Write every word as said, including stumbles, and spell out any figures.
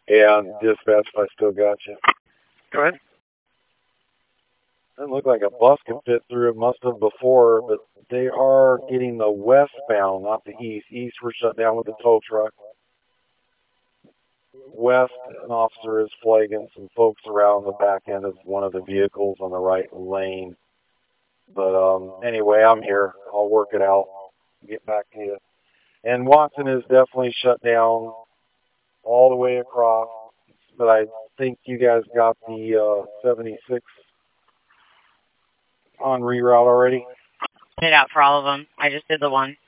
And dispatch, I still got you. Go ahead. Doesn't look like a bus could fit through. It must have before, but they are getting the westbound, not the east. East were shut down with the tow truck. West, an officer is flagging some folks around the back end of one of the vehicles on the right lane. But um, anyway, I'm here. I'll work it out. Get back to you. And Watson is definitely shut down all the way across. But I think you guys got the uh, seventy-six on reroute already. Put it out for all of them. I just did the one.